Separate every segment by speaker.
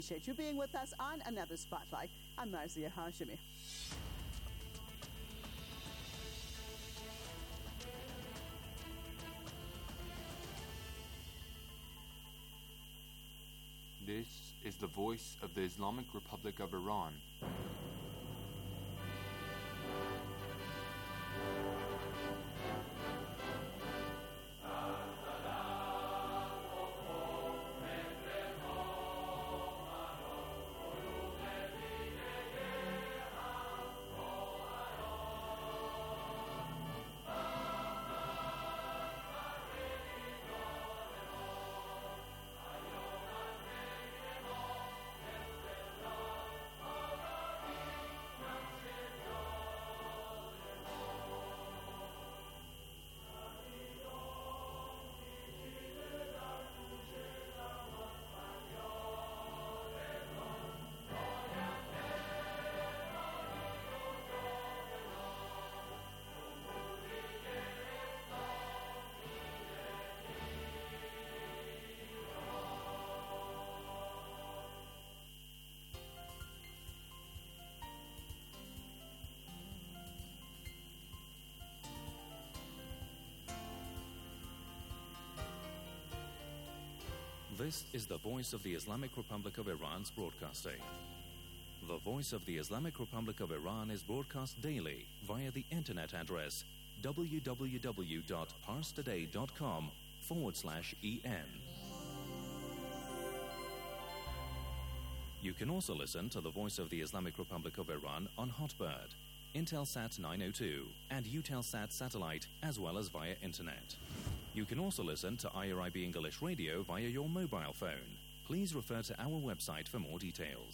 Speaker 1: Appreciate you being with us on another Spotlight. I'm Marzia Hashimi.
Speaker 2: This is the voice of the Islamic Republic of Iran.
Speaker 3: This is the voice of the Islamic Republic of Iran's broadcasting. The voice of the Islamic Republic of Iran is broadcast daily via the internet address www.parstoday.com/en. You can also listen to the voice of the Islamic Republic of Iran on Hotbird, Intelsat 902 and Eutelsat satellite, as well as via internet. You can also listen to IRIB English Radio via your mobile phone. Please refer to our website for more details.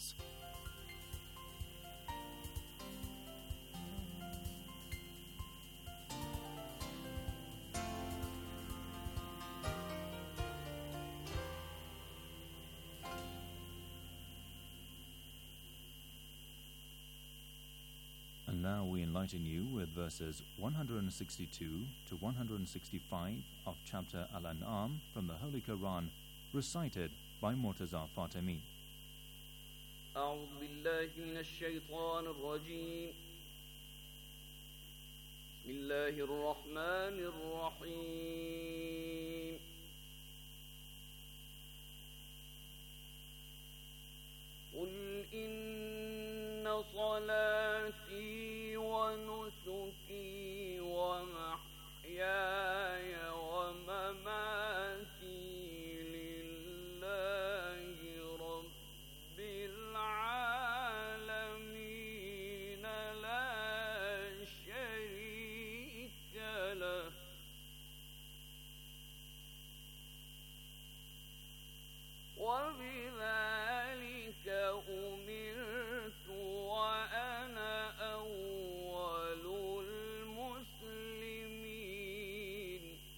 Speaker 4: And now we enlighten you with verses 162 to 165 of chapter Al-An'am from the Holy Quran, recited by Murtaza Fatemi.
Speaker 5: أعوذ بالله من الشيطان الرجيم. بسم الله الرحمن الرحيم. قل إن صلاتي ونسكي ومحياي ومماتي لله رب العالمين لا شريك له وبذلك أمرت وأنا أول المسلمين.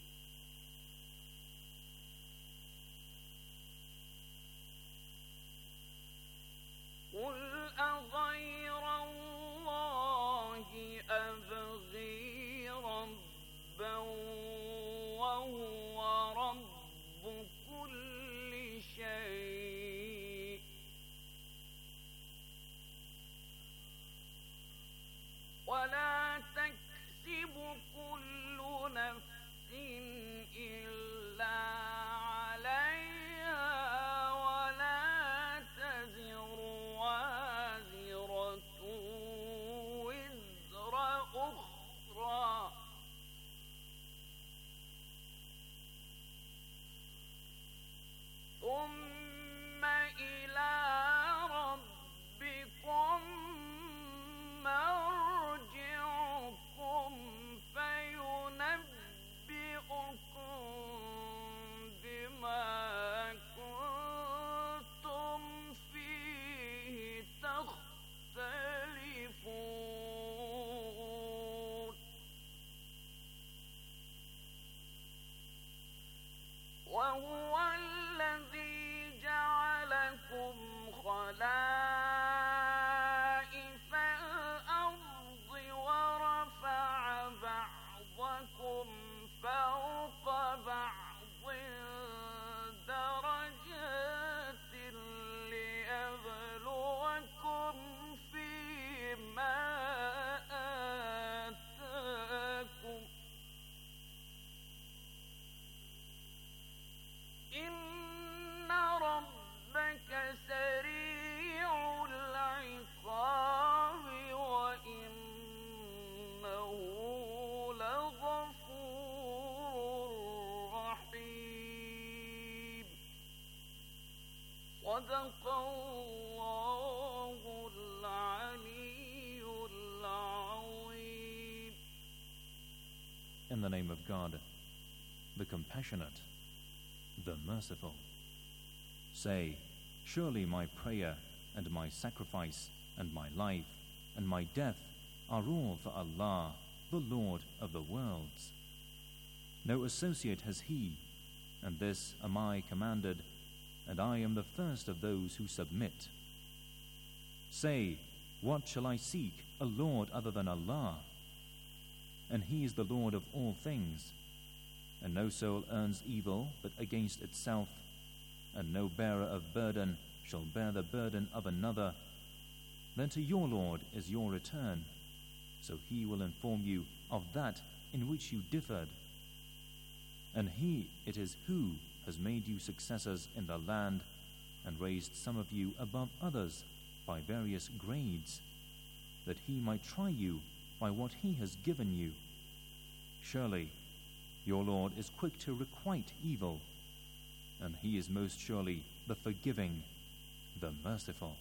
Speaker 5: صدق الله العلي العظيم.
Speaker 4: In the name of God, the compassionate, the merciful. Say, surely my prayer and my sacrifice and my life and my death are all for Allah, the Lord of the worlds. No associate has He, and this am I commanded, and I am the first of those who submit. Say, what shall I seek, a Lord other than Allah? And He is the Lord of all things, and no soul earns evil but against itself, and no bearer of burden shall bear the burden of another. Then to your Lord is your return, so He will inform you of that in which you differed. And He it is who has made you successors in the land and raised some of you above others by various grades, that He might try you by what He has given you. Surely your Lord is quick to requite evil, and He is most surely the forgiving, the merciful.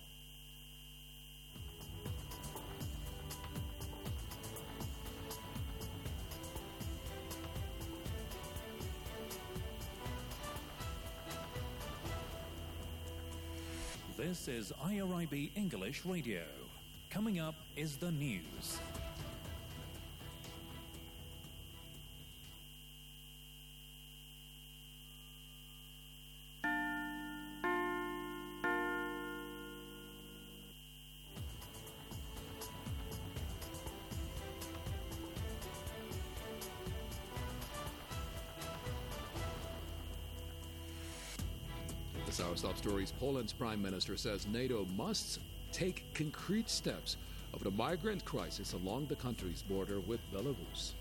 Speaker 3: This is IRIB English Radio. Coming up is the news.
Speaker 6: This hour's top stories. Poland's prime minister says NATO must take concrete steps over the migrant crisis along the country's border with Belarus.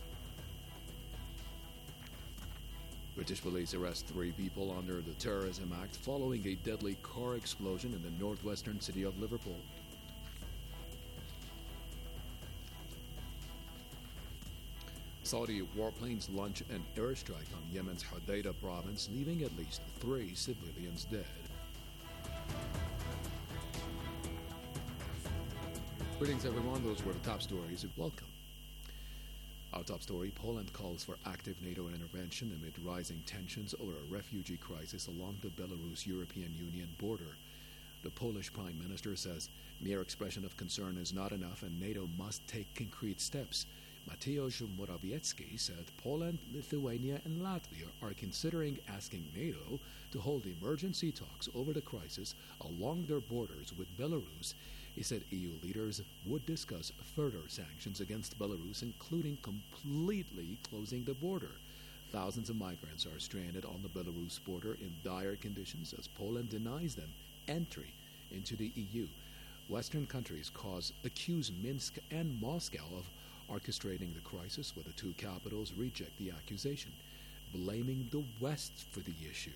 Speaker 6: British police arrest 3 people under the Terrorism Act following a deadly car explosion in the northwestern city of Liverpool. Saudi warplanes launch an airstrike on Yemen's Hodeidah province, leaving at least 3 civilians dead. Greetings, everyone. Those were the top stories. Welcome. Our top story: Poland calls for active NATO intervention amid rising tensions over a refugee crisis along the Belarus-European Union border. The Polish Prime Minister says mere expression of concern is not enough and NATO must take concrete steps. Mateusz Morawiecki said Poland, Lithuania, and Latvia are considering asking NATO to hold emergency talks over the crisis along their borders with Belarus. He said EU leaders would discuss further sanctions against Belarus, including completely closing the border. Thousands of migrants are stranded on the Belarus border in dire conditions as Poland denies them entry into the EU. Western countries accuse Minsk and Moscow of orchestrating the crisis, with the 2 capitals reject the accusation, blaming the West for the issue.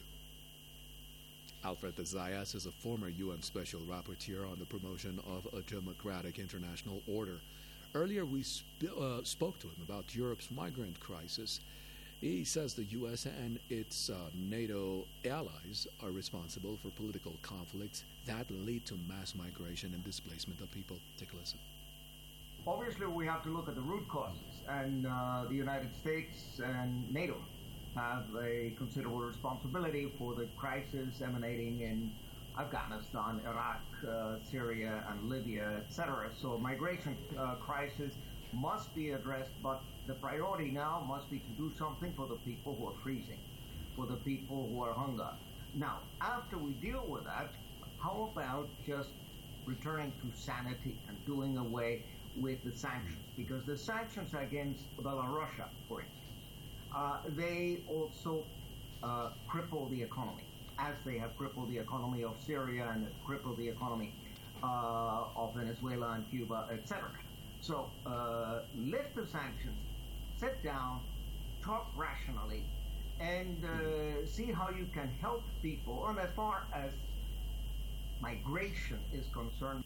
Speaker 6: Alfred Zayas is a former UN Special Rapporteur on the promotion of a democratic international order. Earlier we spoke to him about Europe's migrant crisis. He says the U.S. and its NATO allies are responsible for political conflicts that lead to mass migration and displacement of people. Take a listen.
Speaker 7: Obviously, we have to look at the root causes, and the United States and NATO have a considerable responsibility for the crisis emanating in Afghanistan, Iraq, Syria, and Libya, etc. So migration crisis must be addressed, but the priority now must be to do something for the people who are freezing, for the people who are hunger. Now, after we deal with that, how about just returning to sanity and doing away with the sanctions? Because the sanctions against Belarus, for instance, they also cripple the economy, as they have crippled the economy of Syria and crippled the economy of Venezuela and Cuba, etc. So lift the sanctions, sit down, talk rationally, and see how you can help people. And as far as migration is concerned,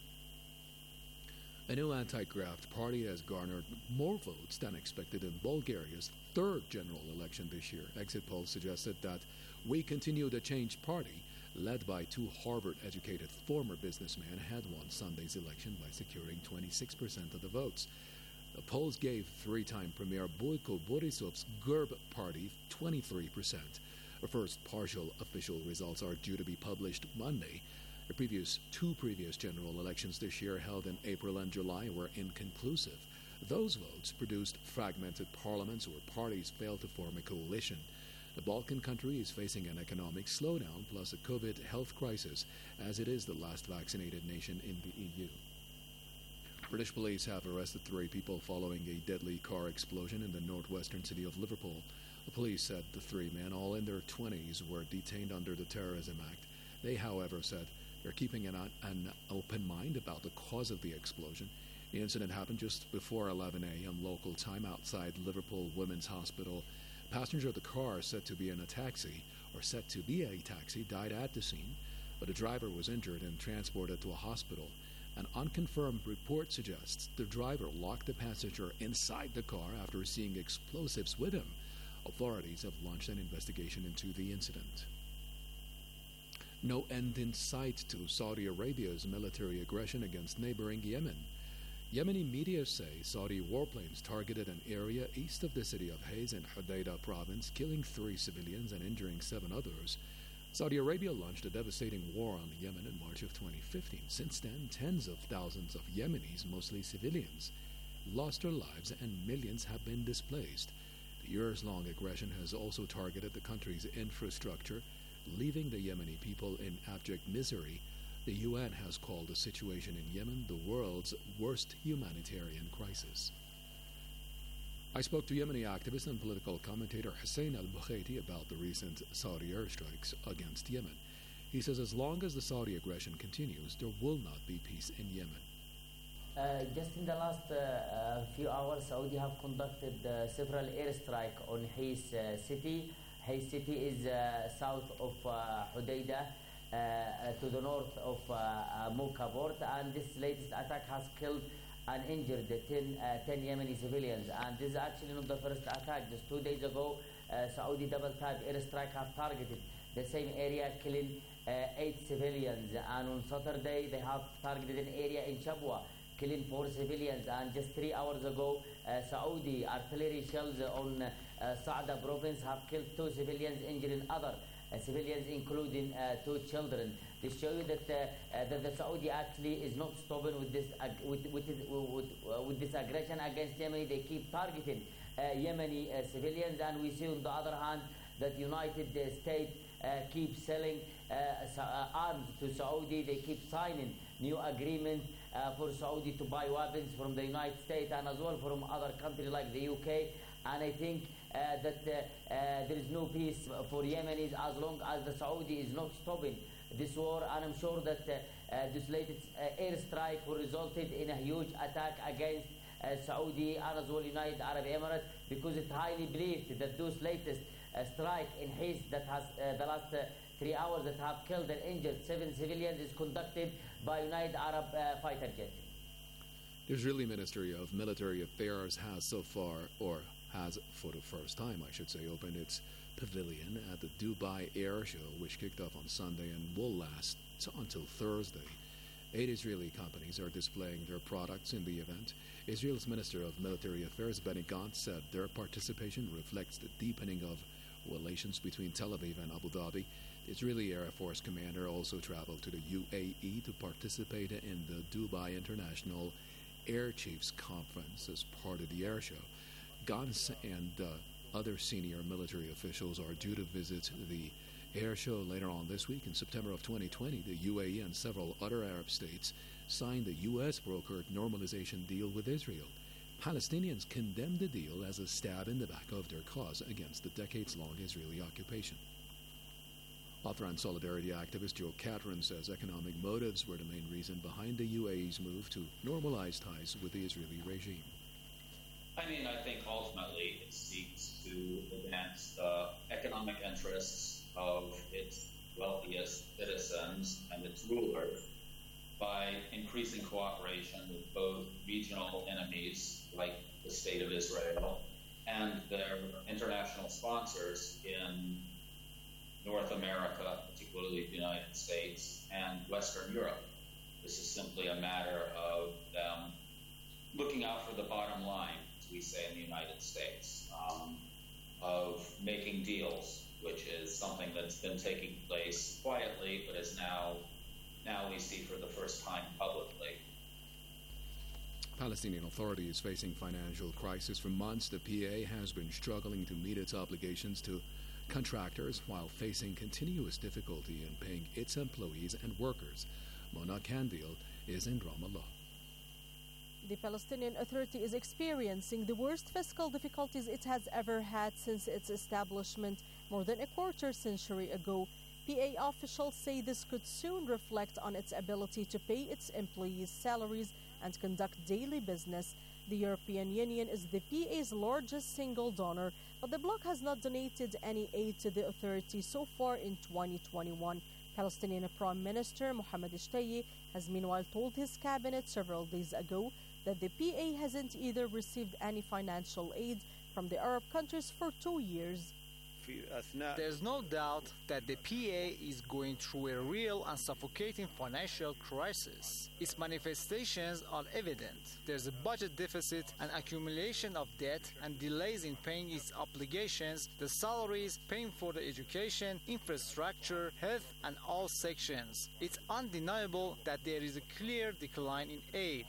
Speaker 6: A new anti-graft party has garnered more votes than expected in Bulgaria's 3rd general election this year. Exit polls suggested that We Continue the Change party led by two Harvard-educated former businessmen, had won Sunday's election by securing 26% of the votes. The polls gave three-time Premier Boyko Borisov's GERB party 23%. The first partial official results are due to be published Monday. The two previous general elections this year, held in April and July, were inconclusive. Those votes produced fragmented parliaments where parties failed to form a coalition. The Balkan country is facing an economic slowdown plus a COVID health crisis, as it is the last vaccinated nation in the EU. British police have arrested 3 people following a deadly car explosion in the northwestern city of Liverpool. The police said the 3 men, all in their 20s, were detained under the Terrorism Act. They, however, said they're keeping an open mind about the cause of the explosion. The incident happened just before 11 a.m. local time outside Liverpool Women's Hospital. A passenger of the car, said to be a taxi, died at the scene, but the driver was injured and transported to a hospital. An unconfirmed report suggests the driver locked the passenger inside the car after seeing explosives with him. Authorities have launched an investigation into the incident. No end in sight to Saudi Arabia's military aggression against neighboring Yemen. Yemeni media say Saudi warplanes targeted an area east of the city of Hayz in Hodeidah province, killing 3 civilians and injuring 7 others. Saudi Arabia launched a devastating war on Yemen in March of 2015. Since then, tens of thousands of Yemenis, mostly civilians, lost their lives and millions have been displaced. The years-long aggression has also targeted the country's infrastructure, leaving the Yemeni people in abject misery. The UN has called the situation in Yemen the world's worst humanitarian crisis. I spoke to Yemeni activist and political commentator Hussein al-Bukhaiti about the recent Saudi airstrikes against Yemen. He says as long as the Saudi aggression continues, there will not be peace in Yemen.
Speaker 8: Just in the last few hours, Saudi have conducted several airstrikes on Hayz city. Hayz city is south of Hodeidah, to the north of Mukha port, and this latest attack has killed and injured 10 Yemeni civilians. And this is actually not the first attack. Just 2 days ago, Saudi double-type airstrike have targeted the same area, killing 8 civilians. And on Saturday, they have targeted an area in Shabwa, killing 4 civilians. And just 3 hours ago, Saudi artillery shells on Sa'da province have killed 2 civilians, injuring other civilians, including 2 children. They show you that the Saudi actually is not stopping with this with this aggression against Yemen. They keep targeting Yemeni civilians, and we see on the other hand that United States keep selling arms to Saudi. They keep signing new agreements for Saudi to buy weapons from the United States and as well from other countries like the UK. And I think that there is no peace for Yemenis as long as the Saudi is not stopping this war. And I'm sure that this latest airstrike will result in a huge attack against Saudi and as well United Arab Emirates, because it's highly believed that those latest strike in Hayz that has the last 3 hours that have killed and injured 7 civilians is conducted by United Arab fighter jet.
Speaker 6: The Israeli Ministry of Military Affairs has so far, or has for the first time, I should say, opened its pavilion at the Dubai Air Show, which kicked off on Sunday and will last until Thursday. 8 Israeli companies are displaying their products in the event. Israel's Minister of Military Affairs, Benny Gantz, said their participation reflects the deepening of relations between Tel Aviv and Abu Dhabi. The Israeli Air Force commander also traveled to the UAE to participate in the Dubai International Air Chiefs Conference as part of the air show. Gantz and other senior military officials are due to visit the air show later on this week. In September of 2020, the UAE and several other Arab states signed the U.S.-brokered normalization deal with Israel. Palestinians condemned the deal as a stab in the back of their cause against the decades-long Israeli occupation. Author and solidarity activist Joe Catron says economic motives were the main reason behind the UAE's move to normalize ties with the Israeli regime.
Speaker 9: I mean, I think ultimately it seeks to advance the economic interests of its wealthiest citizens and its rulers by increasing cooperation with both regional enemies like the State of Israel and their international sponsors in North America, particularly the United States, and Western Europe. This is simply a matter of them looking out for the bottom line, as we say in the United States, of making deals, which is something that's been taking place quietly, but is now we see for the first time publicly.
Speaker 6: Palestinian authorities facing financial crisis for months. The PA has been struggling to meet its obligations to contractors while facing continuous difficulty in paying its employees and workers. Mona Kandil is in Ramallah.
Speaker 10: The Palestinian Authority is experiencing the worst fiscal difficulties it has ever had since its establishment more than a quarter century ago. PA officials say this could soon reflect on its ability to pay its employees' salaries and conduct daily business. The European Union is the PA's largest single donor, but the bloc has not donated any aid to the authority so far in 2021. Palestinian Prime Minister Mohammed Shtayyeh has meanwhile told his cabinet several days ago that the PA hasn't either received any financial aid from the Arab countries for 2 years.
Speaker 11: There's no doubt that the PA is going through a real and suffocating financial crisis. Its manifestations are evident. There's a budget deficit, an accumulation of debt, and delays in paying its obligations, the salaries, paying for the education, infrastructure, health, and all sections. It's undeniable that there is a clear decline in aid.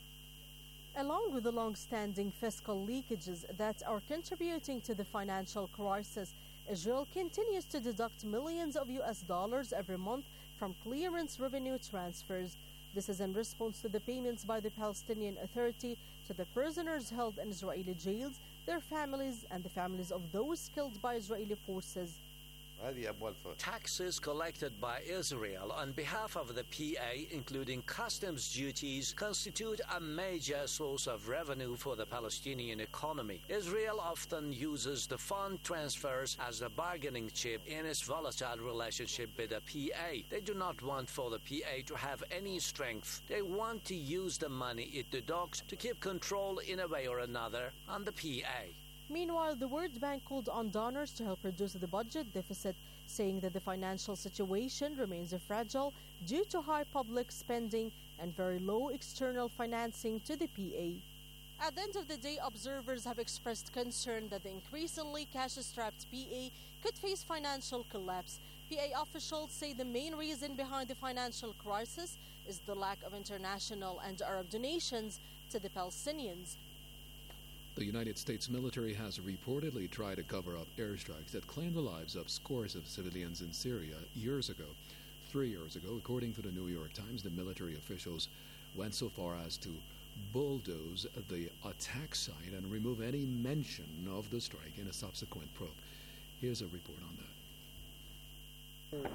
Speaker 10: Along with the long-standing fiscal leakages that are contributing to the financial crisis, Israel continues to deduct millions of US dollars every month from clearance revenue transfers. This is in response to the payments by the Palestinian Authority to the prisoners held in Israeli jails, their families, and the families of those killed by Israeli forces.
Speaker 12: Taxes collected by Israel on behalf of the PA, including customs duties, constitute a major source of revenue for the Palestinian economy. Israel often uses the fund transfers as the bargaining chip in its volatile relationship with the PA. They do not want for the PA to have any strength. They want to use the money it deducts to keep control in a way or another on the PA.
Speaker 10: Meanwhile, the World Bank called on donors to help reduce the budget deficit, saying that the financial situation remains fragile due to high public spending and very low external financing to the PA. At the end of the day, observers have expressed concern that the increasingly cash-strapped PA could face financial collapse. PA officials say the main reason behind the financial crisis is the lack of international and Arab donations to the Palestinians.
Speaker 6: The United States military has reportedly tried to cover up airstrikes that claimed the lives of scores of civilians in Syria years ago. 3 years ago, according to the New York Times, the military officials went so far as to bulldoze the attack site and remove any mention of the strike in a subsequent probe. Here's a report on that.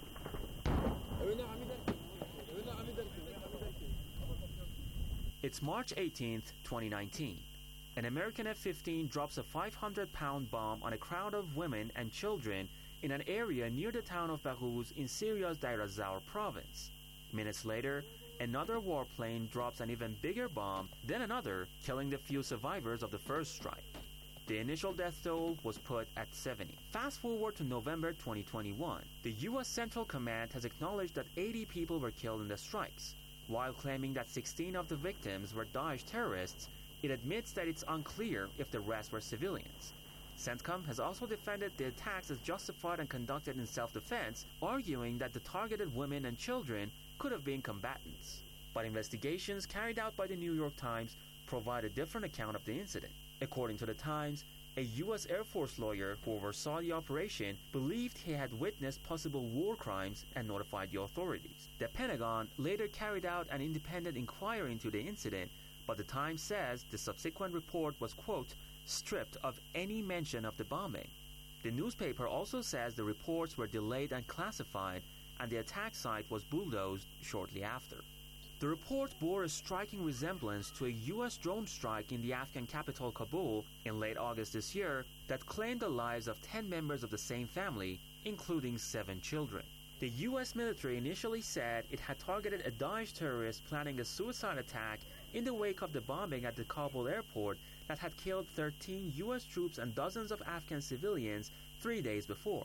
Speaker 13: It's March 18th, 2019. An American F-15 drops a 500-pound bomb on a crowd of women and children in an area near the town of Baghuz in Syria's Deir ez-Zor province. Minutes later, another warplane drops an even bigger bomb, then another, killing the few survivors of the first strike. The initial death toll was put at 70. Fast forward to November 2021. The U.S. Central Command has acknowledged that 80 people were killed in the strikes. While claiming that 16 of the victims were Daesh terrorists, it admits that it's unclear if the rest were civilians. CENTCOM has also defended the attacks as justified and conducted in self-defense, arguing that the targeted women and children could have been combatants. But investigations carried out by the New York Times provide a different account of the incident. According to the Times, a U.S. Air Force lawyer who oversaw the operation believed he had witnessed possible war crimes and notified the authorities. The Pentagon later carried out an independent inquiry into the incident, but the Times says the subsequent report was, quote, stripped of any mention of the bombing. The newspaper also says the reports were delayed and classified, and the attack site was bulldozed shortly after. The report bore a striking resemblance to a U.S. drone strike in the Afghan capital Kabul in late August this year that claimed the lives of 10 members of the same family, including 7 children. The U.S. military initially said it had targeted a Daesh terrorist planning a suicide attack in the wake of the bombing at the Kabul airport that had killed 13 U.S. troops and dozens of Afghan civilians 3 days before.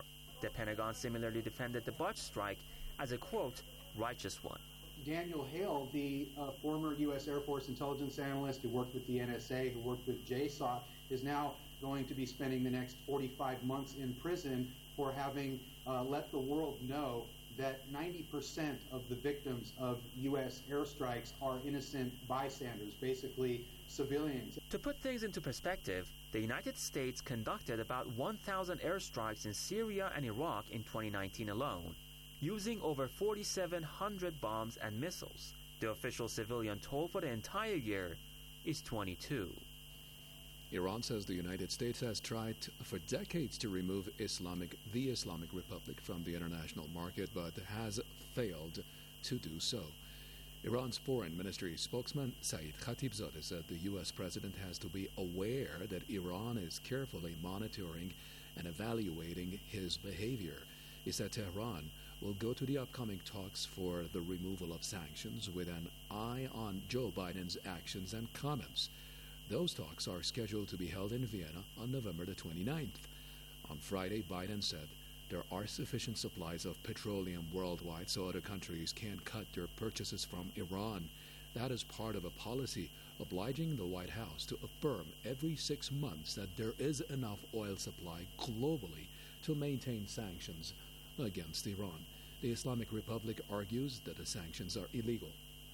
Speaker 13: The Pentagon similarly defended the botched strike as a, quote, righteous one.
Speaker 14: Daniel Hale, the former U.S. Air Force intelligence analyst who worked with the NSA, who worked with JSOC, is now going to be spending the next 45 months in prison for having let the world know that 90% of the victims of U.S. airstrikes are innocent bystanders, basically civilians.
Speaker 13: To put things into perspective, the United States conducted about 1,000 airstrikes in Syria and Iraq in 2019 alone, using over 4,700 bombs and missiles. The official civilian toll for the entire year is 22.
Speaker 6: Iran says the United States has tried for decades to remove the Islamic Republic from the international market, but has failed to do so. Iran's foreign ministry spokesman Saeed Khatibzadeh said the U.S. president has to be aware that Iran is carefully monitoring and evaluating his behavior. He said Tehran will go to the upcoming talks for the removal of sanctions with an eye on Joe Biden's actions and comments. Those talks are scheduled to be held in Vienna on November the 29th. On Friday, Biden said there are sufficient supplies of petroleum worldwide so other countries can't cut their purchases from Iran. That is part of a policy obliging the White House to affirm every 6 months that there is enough oil supply globally to maintain sanctions against Iran. The Islamic Republic argues that the sanctions are illegal.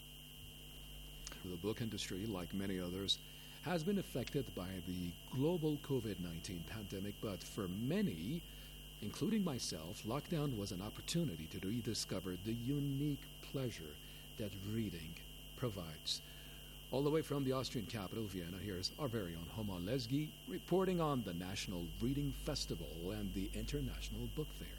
Speaker 6: The book industry, like many others, has been affected by the global COVID-19 pandemic, but for many, including myself, lockdown was an opportunity to rediscover the unique pleasure that reading provides. All the way from the Austrian capital, Vienna, here's our very own Homa Lesgi reporting on the National Reading Festival and the International Book Fair.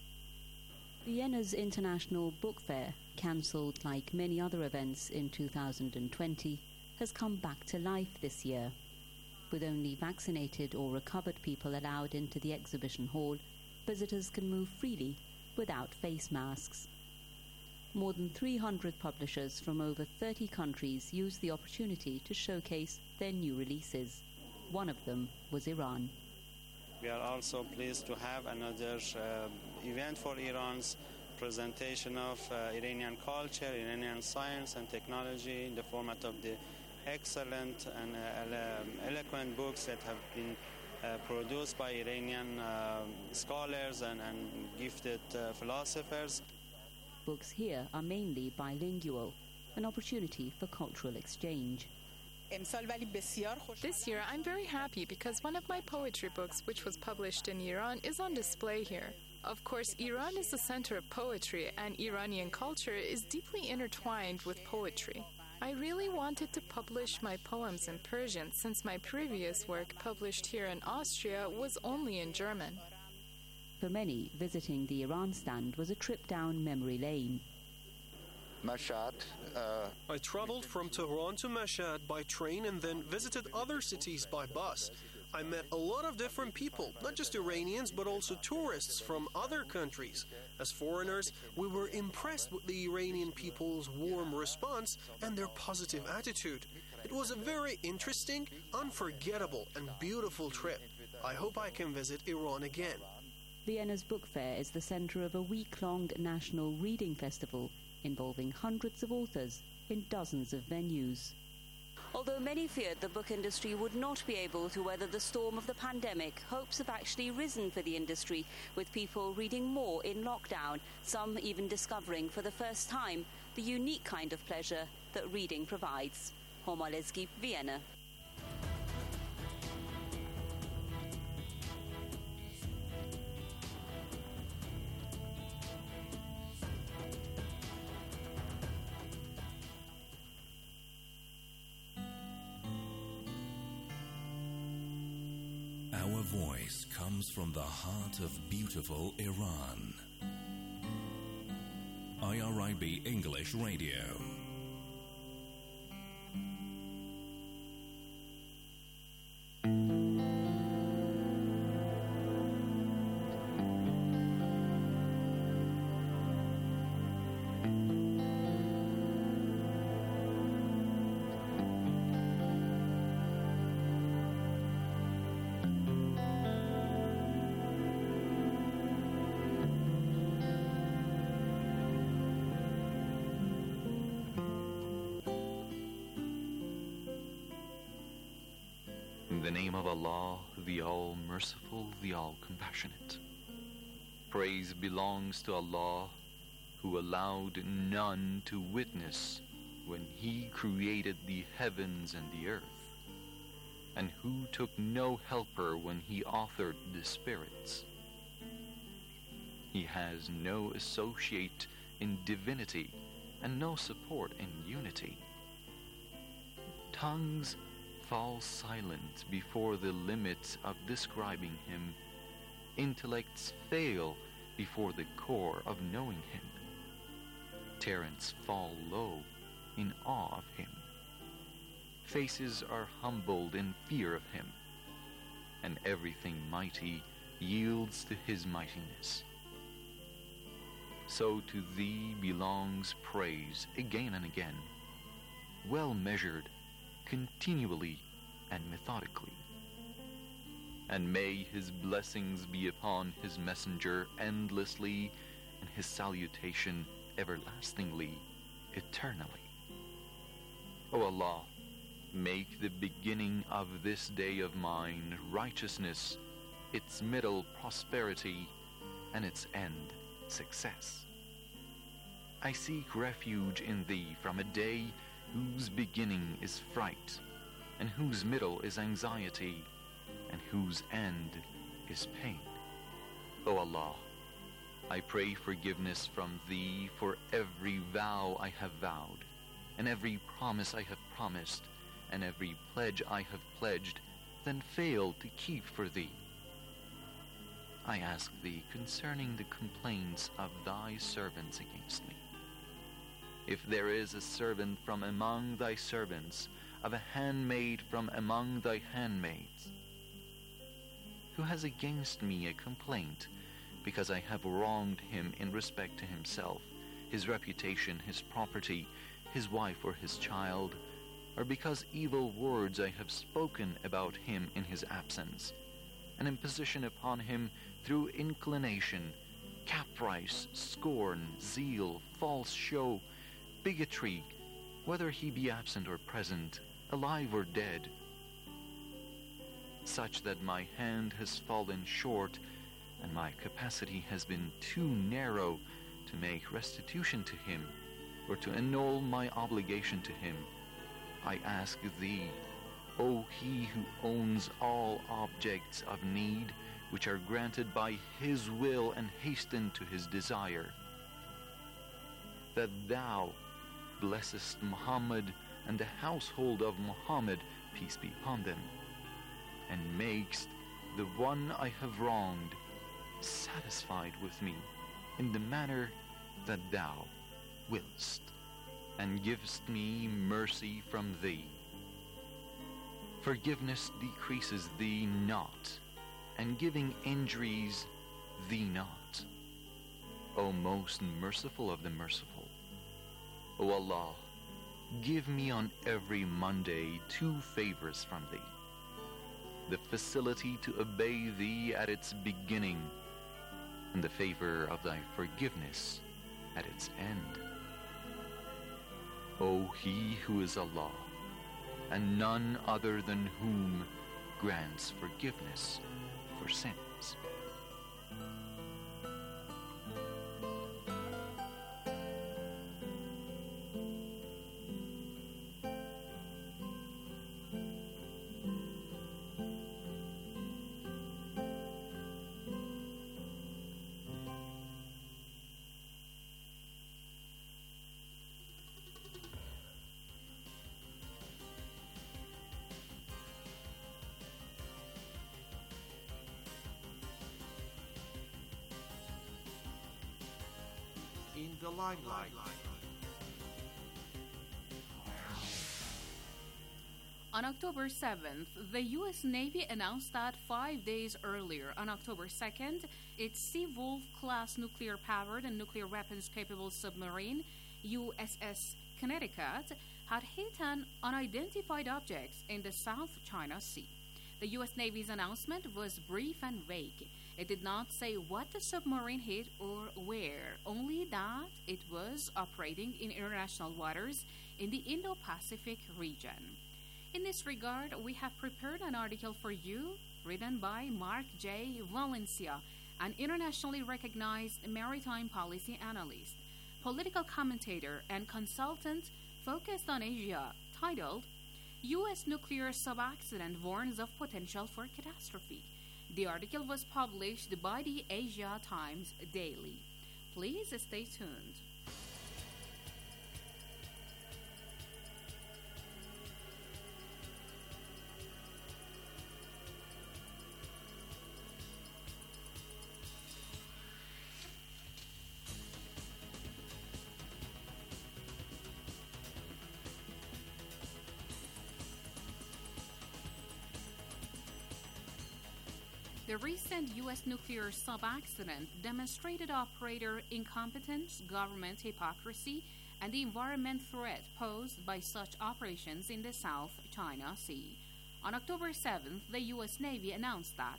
Speaker 15: Vienna's International Book Fair, cancelled like many other events in 2020, has come back to life this year. With only vaccinated or recovered people allowed into the exhibition hall, visitors can move freely without face masks. More than 300 publishers from over 30 countries used the opportunity to showcase their new releases. One of them was Iran.
Speaker 16: We are also pleased to have another event for Iran's presentation of Iranian culture, Iranian science and technology in the format of the excellent and eloquent books that have been produced by Iranian scholars and gifted philosophers.
Speaker 15: Books here are mainly bilingual, an opportunity for cultural exchange.
Speaker 17: This year I'm very happy because one of my poetry books, which was published in Iran, is on display here. Of course, Iran is the center of poetry, and Iranian culture is deeply intertwined with poetry. I really wanted to publish my poems in Persian since my previous work published here in Austria was only in German.
Speaker 15: For many, visiting the Iran stand was a trip down memory lane.
Speaker 18: I traveled from Tehran to Mashhad by train and then visited other cities by bus. I met a lot of different people, not just Iranians, but also tourists from other countries. As foreigners, we were impressed with the Iranian people's warm response and their positive attitude. It was a very interesting, unforgettable, and beautiful trip. I hope I can visit Iran again.
Speaker 15: Vienna's book fair is the center of a week-long national reading festival involving hundreds of authors in dozens of venues.
Speaker 19: Although many feared the book industry would not be able to weather the storm of the pandemic, hopes have actually risen for the industry, with people reading more in lockdown, some even discovering for the first time the unique kind of pleasure that reading provides. Homa Lesgi, Vienna.
Speaker 20: Our voice comes from the heart of beautiful Iran. IRIB English Radio.
Speaker 21: the name of Allah, the All-Merciful, the All-Compassionate. Praise belongs to Allah, who allowed none to witness when He created the heavens and the earth, and who took no helper when He authored the spirits. He has no associate in divinity and no support in unity. Tongues fall silent before the limit of describing Him. Intellects fail before the core of knowing Him. Parents fall low in awe of Him. Faces are humbled in fear of Him, and everything mighty yields to His mightiness. So to Thee belongs praise again and again, well measured, continually and methodically. And may His blessings be upon His messenger endlessly, and His salutation everlastingly, eternally. O Allah, make the beginning of this day of mine righteousness, its middle prosperity, and its end success. I seek refuge in Thee from a day whose beginning is fright, and whose middle is anxiety, and whose end is pain. O Allah, I pray forgiveness from Thee for every vow I have vowed, and every promise I have promised, and every pledge I have pledged, then failed to keep for Thee. I ask Thee concerning the complaints of Thy servants against me. If there is a servant from among Thy servants, of a handmaid from among Thy handmaids, who has against me a complaint, because I have wronged him in respect to himself, his reputation, his property, his wife or his child, or because evil words I have spoken about him in his absence, an imposition upon him through inclination, caprice, scorn, zeal, false show, bigotry, whether he be absent or present, alive or dead, such that my hand has fallen short and my capacity has been too narrow to make restitution to him or to annul my obligation to him, I ask Thee, O He who owns all objects of need, which are granted by His will and hasten to His desire, that Thou blessest Muhammad and the household of Muhammad, peace be upon them, and makest the one I have wronged satisfied with me in the manner that Thou willst, and givest me mercy from Thee. Forgiveness decreases Thee not, and giving injuries Thee not. O most merciful of the merciful, O Allah, give me on every Monday 2 favors from Thee: the facility to obey Thee at its beginning, and the favor of Thy forgiveness at its end. O He who is Allah, and none other than whom grants forgiveness for sins.
Speaker 22: In the limelight.
Speaker 23: On October 7th, the U.S. Navy announced that 5 days earlier, on October 2nd, its Seawolf-class nuclear-powered and nuclear weapons-capable submarine, USS Connecticut, had hit an unidentified object in the South China Sea. The U.S. Navy's announcement was brief and vague. It did not say what the submarine hit or where, only that it was operating in international waters in the Indo-Pacific region. In this regard, we have prepared an article for you written by Mark J. Valencia, an internationally recognized maritime policy analyst, political commentator, and consultant focused on Asia, titled U.S. Nuclear Sub-Accident Warns of Potential for Catastrophe. The article was published by the Asia Times Daily. Please stay tuned. The recent U.S. nuclear sub-accident demonstrated operator incompetence, government hypocrisy, and the environment threat posed by such operations in the South China Sea. On October 7th, the U.S. Navy announced that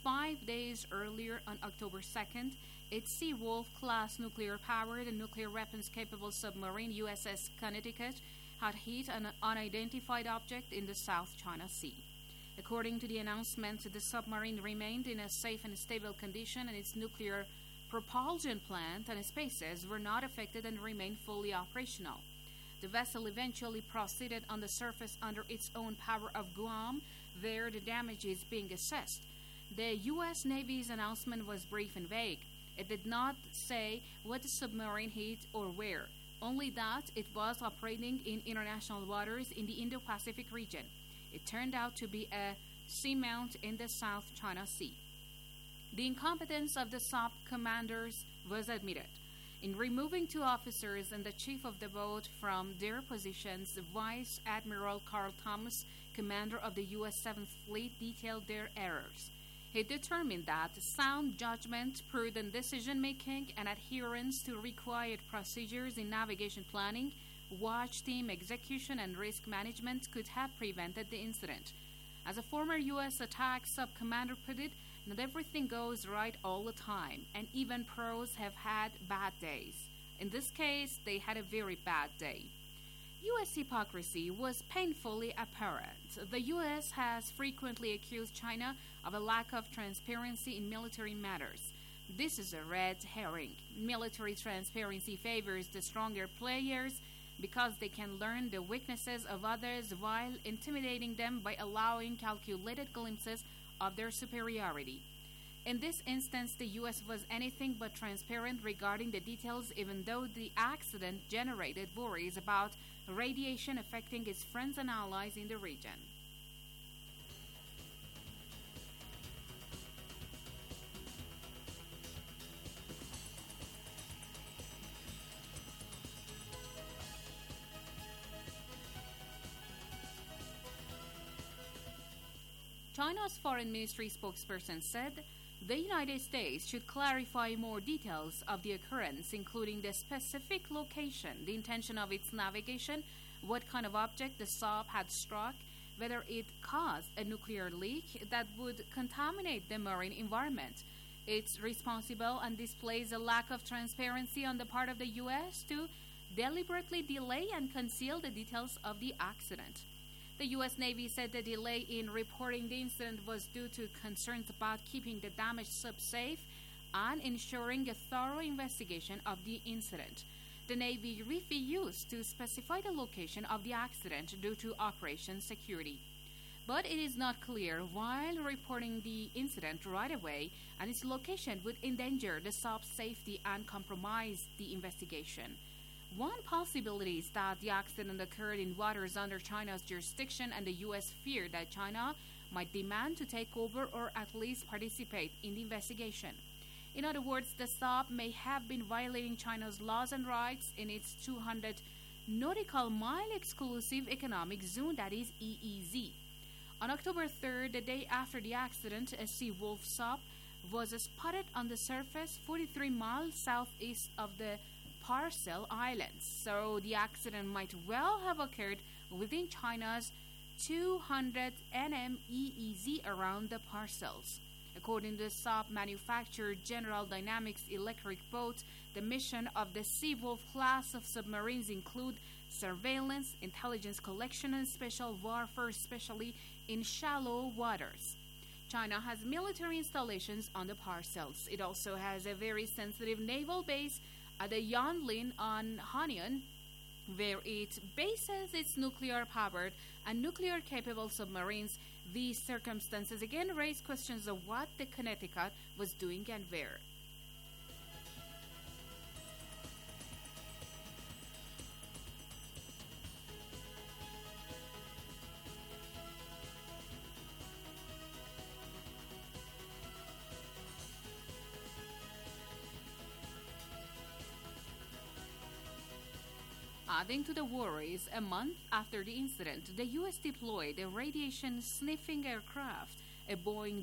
Speaker 23: 5 days earlier, on October 2nd, its Seawolf-class nuclear-powered and nuclear weapons-capable submarine USS Connecticut had hit an unidentified object in the South China Sea. According to the announcement, the submarine remained in a safe and stable condition, and its nuclear propulsion plant and spaces were not affected and remained fully operational. The vessel eventually proceeded on the surface under its own power of Guam, where the damage is being assessed. The U.S. Navy's announcement was brief and vague. It did not say what the submarine hit or where, only that it was operating in international waters in the Indo-Pacific region. It turned out to be a seamount in the South China Sea. The incompetence of the sub commanders was admitted. In removing 2 officers and the chief of the boat from their positions, Vice Admiral Carl Thomas, commander of the U.S. 7th Fleet, detailed their errors. He determined that sound judgment, prudent decision-making, and adherence to required procedures in navigation planning, watch team execution, and risk management could have prevented the incident. As a former U.S. attack sub-commander put it, not everything goes right all the time, and even pros have had bad days. In this case, they had a very bad day. U.S. hypocrisy was painfully apparent. The U.S. has frequently accused China of a lack of transparency in military matters. This is a red herring. Military transparency favors the stronger players because they can learn the weaknesses of others while intimidating them by allowing calculated glimpses of their superiority. In this instance, the U.S. was anything but transparent regarding the details, even though the accident generated worries about radiation affecting its friends and allies in the region. China's Foreign Ministry spokesperson said the United States should clarify more details of the occurrence, including the specific location, the intention of its navigation, what kind of object the sub had struck, whether it caused a nuclear leak that would contaminate the marine environment. It's responsible and displays a lack of transparency on the part of the U.S. to deliberately delay and conceal the details of the accident. The U.S. Navy said the delay in reporting the incident was due to concerns about keeping the damaged sub safe and ensuring a thorough investigation of the incident. The Navy refused to specify the location of the accident due to operation security. But it is not clear while reporting the incident right away and its location would endanger the sub's safety and compromise the investigation. One possibility is that the accident occurred in waters under China's jurisdiction, and the U.S. feared that China might demand to take over or at least participate in the investigation. In other words, the sub may have been violating China's laws and rights in its 200 nautical mile exclusive economic zone, that is EEZ. On October 3rd, the day after the accident, a Seawolf sub was spotted on the surface 43 miles southeast of the Parcel Islands, so the accident might well have occurred within China's 200 nm EEZ around the parcels. According to the sub manufacturer General Dynamics Electric Boat, the mission of the Seawolf class of submarines include surveillance, intelligence collection, and special warfare, especially in shallow waters. China has military installations on the parcels. It also has a very sensitive naval base at the Yanlin on Hainan, where it bases its nuclear-powered and nuclear-capable submarines. These circumstances again raise questions of what the Connecticut was doing and where. Adding to the worries, a month after the incident, the U.S. deployed a radiation-sniffing aircraft, a Boeing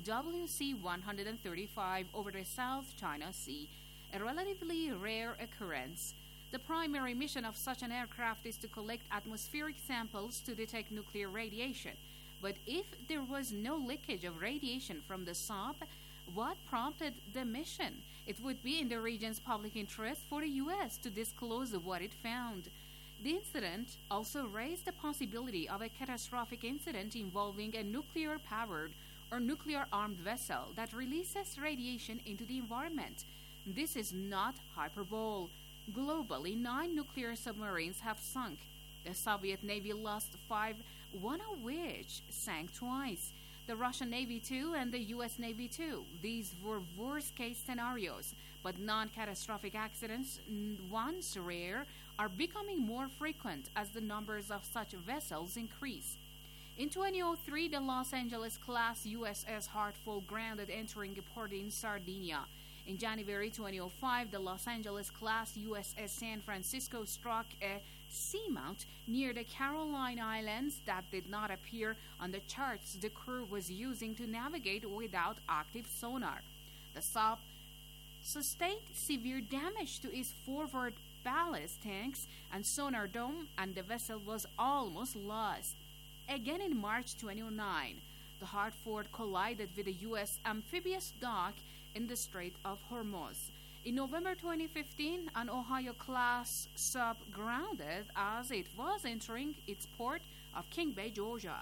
Speaker 23: WC-135, over the South China Sea, a relatively rare occurrence. The primary mission of such an aircraft is to collect atmospheric samples to detect nuclear radiation. But if there was no leakage of radiation from the SOP, what prompted the mission? It would be in the region's public interest for the U.S. to disclose what it found. The incident also raised the possibility of a catastrophic incident involving a nuclear-powered or nuclear-armed vessel that releases radiation into the environment. This is not hyperbole. Globally, 9 nuclear submarines have sunk. The Soviet Navy lost 5, one of which sank twice. The Russian Navy too, and the U.S. Navy too. These were worst-case scenarios, but non-catastrophic accidents, once rare, are becoming more frequent as the numbers of such vessels increase. In 2003, the Los Angeles-class USS Hartford grounded entering a port in Sardinia. In January 2005, the Los Angeles-class USS San Francisco struck a seamount near the Caroline Islands that did not appear on the charts the crew was using to navigate without active sonar. The SOP sustained severe damage to its forward ballast tanks and sonar dome, and the vessel was almost lost. Again in March 2009, the Hartford collided with a U.S. amphibious dock in the Strait of Hormuz. In November 2015, an Ohio-class sub grounded as it was entering its port of King Bay, Georgia.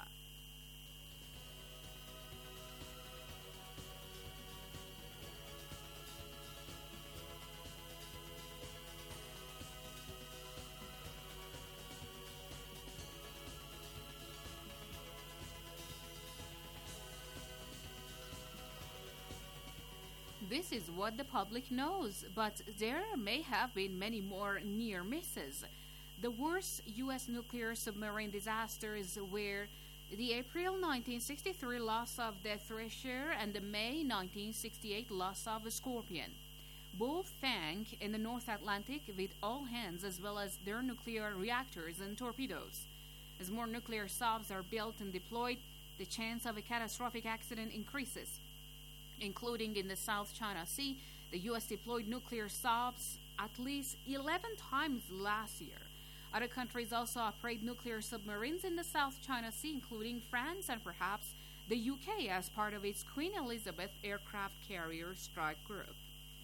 Speaker 23: This is what the public knows, but there may have been many more near misses. The worst U.S. nuclear submarine disasters were the April 1963 loss of the Thresher and the May 1968 loss of the Scorpion. Both sank in the North Atlantic with all hands as well as their nuclear reactors and torpedoes. As more nuclear subs are built and deployed, the chance of a catastrophic accident increases. Including in the South China Sea, the U.S. deployed nuclear subs at least 11 times last year. Other countries also operate nuclear submarines in the South China Sea, including France and perhaps the UK as part of its Queen Elizabeth aircraft carrier strike group.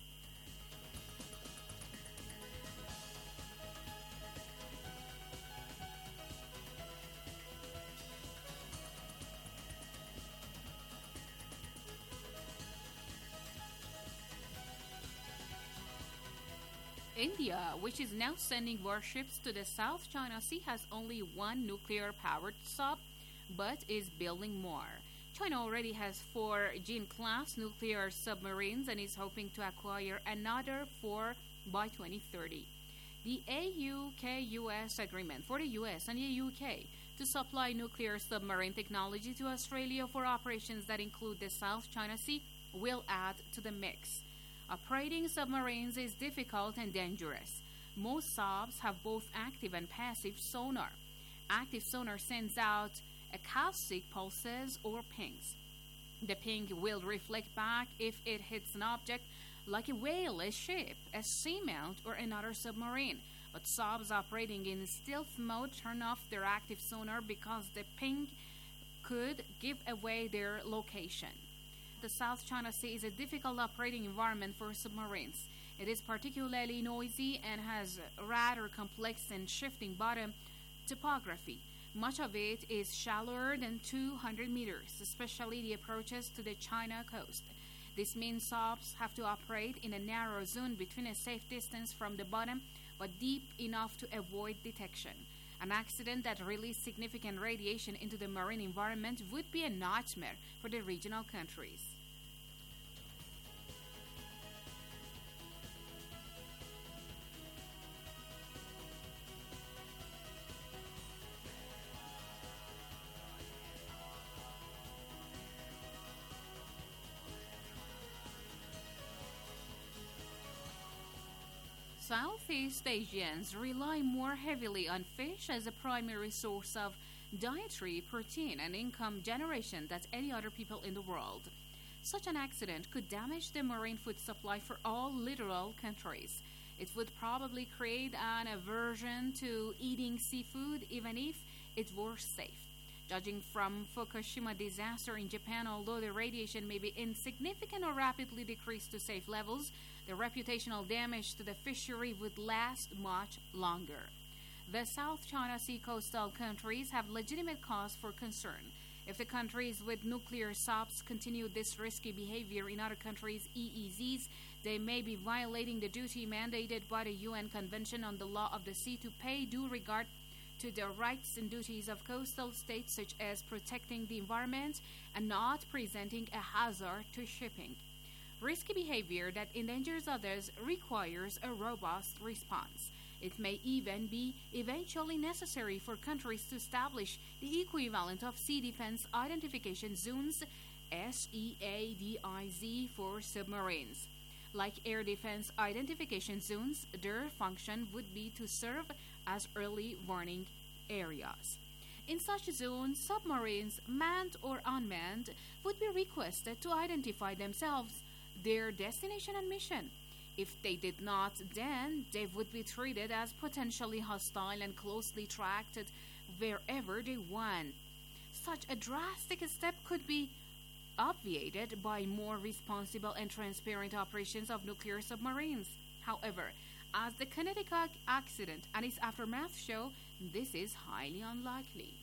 Speaker 23: India, which is now sending warships to the South China Sea, has only one nuclear-powered sub, but is building more. China already has 4 Jin-class nuclear submarines and is hoping to acquire another 4 by 2030. The AUKUS agreement for the US and the UK to supply nuclear submarine technology to Australia for operations that include the South China Sea will add to the mix. Operating submarines is difficult and dangerous. Most subs have both active and passive sonar. Active sonar sends out acoustic pulses or pings. The ping will reflect back if it hits an object like a whale, a ship, a seamount, or another submarine. But subs operating in stealth mode turn off their active sonar because the ping could give away their location. The South China Sea is a difficult operating environment for submarines. It is particularly noisy and has a rather complex and shifting bottom, topography. Much of it is shallower than 200 meters, especially the approaches to the China coast. This means subs have to operate in a narrow zone between a safe distance from the bottom, but deep enough to avoid detection. An accident that released significant radiation into the marine environment would be a nightmare for the regional countries. Southeast Asians rely more heavily on fish as a primary source of dietary protein and income generation than any other people in the world. Such an accident could damage the marine food supply for all littoral countries. It would probably create an aversion to eating seafood even if it were safe. Judging from Fukushima disaster in Japan, although the radiation may be insignificant or rapidly decreased to safe levels, the reputational damage to the fishery would last much longer. The South China Sea coastal countries have legitimate cause for concern. If the countries with nuclear subs continue this risky behavior in other countries' EEZs, they may be violating the duty mandated by the UN Convention on the Law of the Sea to pay due regard to the rights and duties of coastal states, such as protecting the environment and not presenting a hazard to shipping. Risky behavior that endangers others requires a robust response. It may even be eventually necessary for countries to establish the equivalent of Sea Defense Identification Zones, SEADIZ, for submarines. Like air defense identification zones, their function would be to serve as early warning areas. In such zones, submarines, manned or unmanned, would be requested to identify themselves, their destination and mission. If they did not, then they would be treated as potentially hostile and closely tracked wherever they went. Such a drastic step could be obviated by more responsible and transparent operations of nuclear submarines. However, as the Connecticut accident and its aftermath show, this is highly unlikely.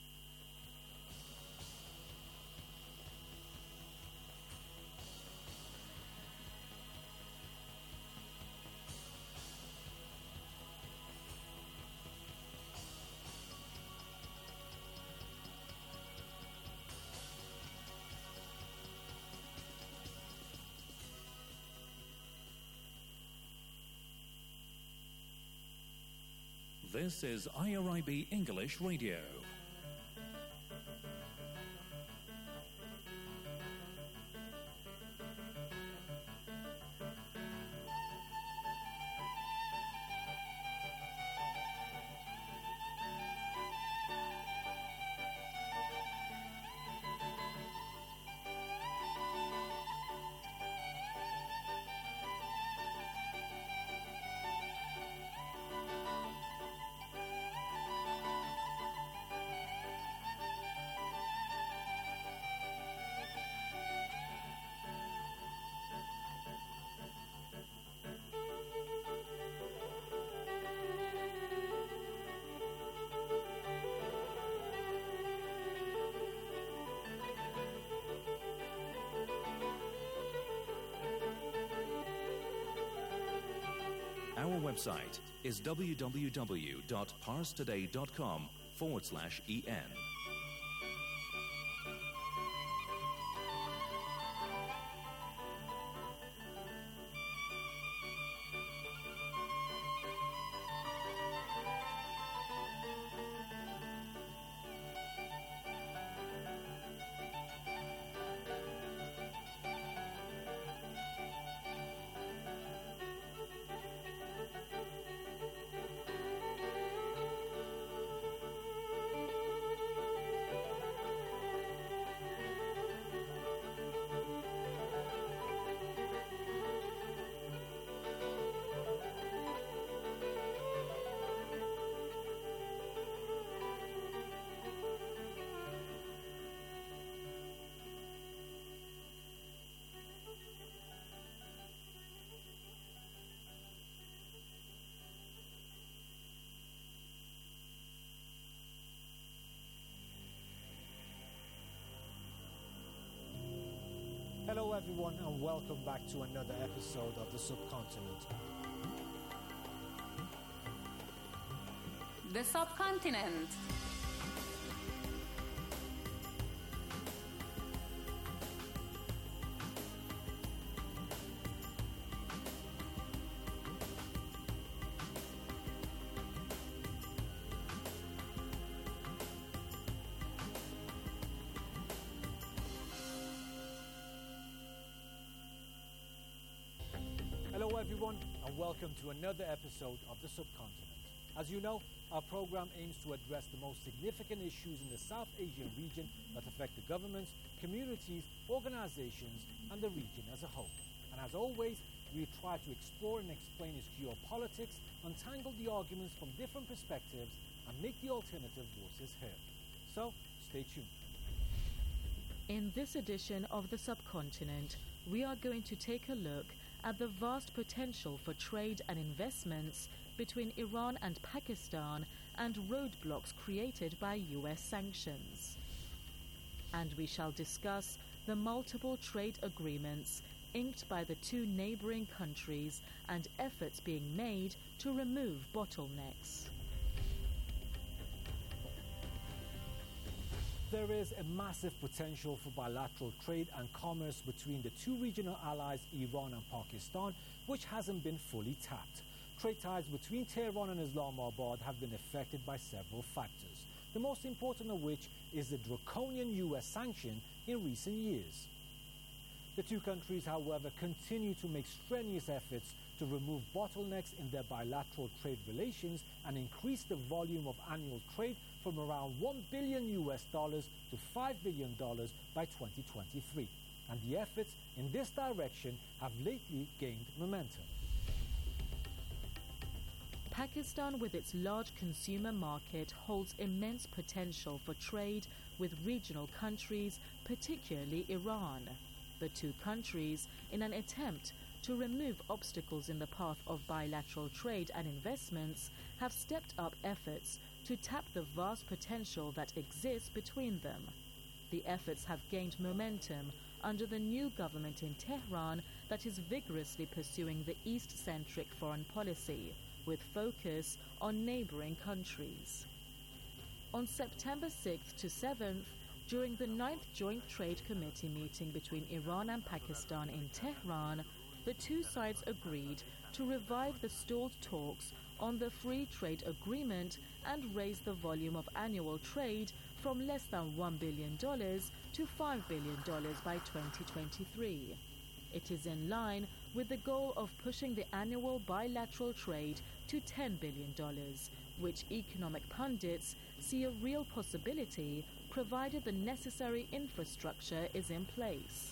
Speaker 3: This is IRIB English Radio. Our website is www.parstoday.com/en.
Speaker 1: Hello everyone and welcome back to another episode of The Subcontinent.
Speaker 23: The Subcontinent.
Speaker 1: Hello everyone and welcome to another episode of The Subcontinent. As you know, our program aims to address the most significant issues in the South Asian region that affect the governments, communities, organizations and the region as a whole. And as always, we try to explore and explain its geopolitics, untangle the arguments from different perspectives and make the alternative voices heard. So, stay tuned.
Speaker 2: In this edition of The Subcontinent, we are going to take a look at the vast potential for trade and investments between Iran and Pakistan and roadblocks created by US sanctions. And we shall discuss the multiple trade agreements inked by the two neighboring countries and efforts being made to remove bottlenecks.
Speaker 1: There is a massive potential for bilateral trade and commerce between the two regional allies, Iran and Pakistan, which hasn't been fully tapped. Trade ties between Tehran and Islamabad have been affected by several factors, the most important of which is the draconian US sanction in recent years. The two countries, however, continue to make strenuous efforts to remove bottlenecks in their bilateral trade relations and increase the volume of annual trade from around $1 billion to $5 billion by 2023. And the efforts in this direction have lately gained momentum.
Speaker 2: Pakistan, with its large consumer market, holds immense potential for trade with regional countries, particularly Iran. The two countries, in an attempt to remove obstacles in the path of bilateral trade and investments, have stepped up efforts to tap the vast potential that exists between them. The efforts have gained momentum under the new government in Tehran that is vigorously pursuing the East-centric foreign policy, with focus on neighboring countries. On September 6th to 7th, during the 9th Joint Trade Committee meeting between Iran and Pakistan in Tehran, the two sides agreed to revive the stalled talks on the free trade agreement and raise the volume of annual trade from less than $1 billion to $5 billion by 2023. It is in line with the goal of pushing the annual bilateral trade to $10 billion, which economic pundits see a real possibility provided the necessary infrastructure is in place.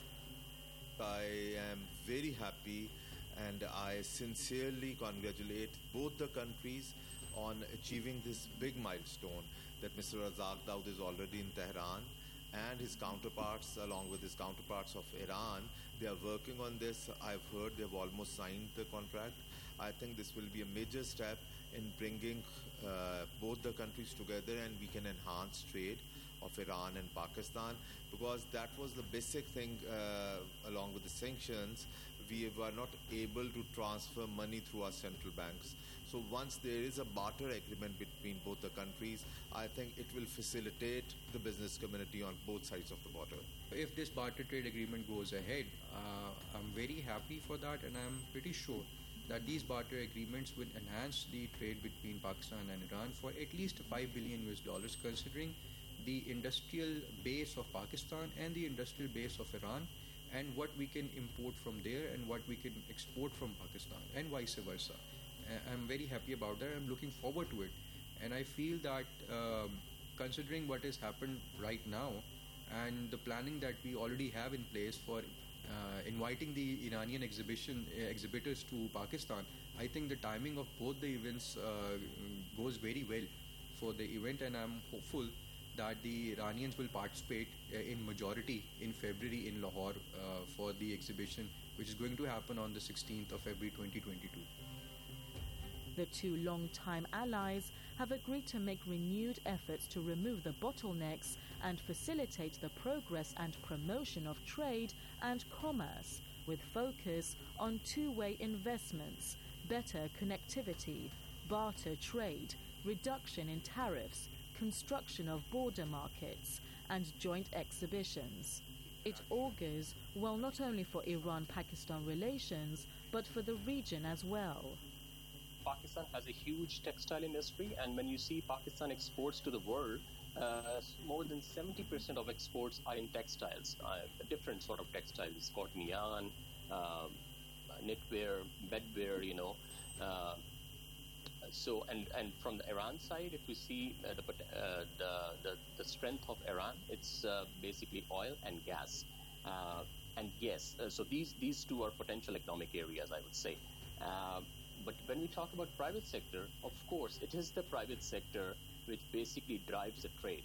Speaker 5: I am very happy and I sincerely congratulate both the countries on achieving this big milestone that Mr. Razak Daud is already in Tehran and his counterparts, along with his counterparts of Iran, they are working on this. I've heard they've almost signed the contract. I think this will be a major step in bringing both the countries together and we can enhance trade of Iran and Pakistan, because that was the basic thing along with the sanctions. We were not able to transfer money through our central banks. So once there is a barter agreement between both the countries, I think it will facilitate the business community on both sides of the border.
Speaker 24: If this barter trade agreement goes ahead, I'm very happy for that, and I'm pretty sure that these barter agreements will enhance the trade between Pakistan and Iran for at least $5 billion, considering the industrial base of Pakistan and the industrial base of Iran, and what we can import from there and what we can export from Pakistan, and vice versa. I'm very happy about that. I'm looking forward to it. And I feel that considering what has happened right now and the planning that we already have in place for inviting the Iranian exhibitors to Pakistan, I think the timing of both the events goes very well for the event, and I'm hopeful that the Iranians will participate in majority in February in Lahore for the exhibition, which is going to happen on the 16th of February 2022.
Speaker 2: The two long-time allies have agreed to make renewed efforts to remove the bottlenecks and facilitate the progress and promotion of trade and commerce, with focus on two-way investments, better connectivity, barter trade, reduction in tariffs, construction of border markets, and joint exhibitions. It augurs well not only for Iran-Pakistan relations, but for the region as well.
Speaker 4: Pakistan has a huge textile industry, and when you see Pakistan exports to the world, more than 70% of exports are in textiles, different sort of textiles, cotton yarn, knitwear, bedwear, So, and from the Iran side, if we see the strength of Iran, it's basically oil and gas. And yes, so these two are potential economic areas, I would say. But when we talk about private sector, of course, it is the private sector which basically drives the trade.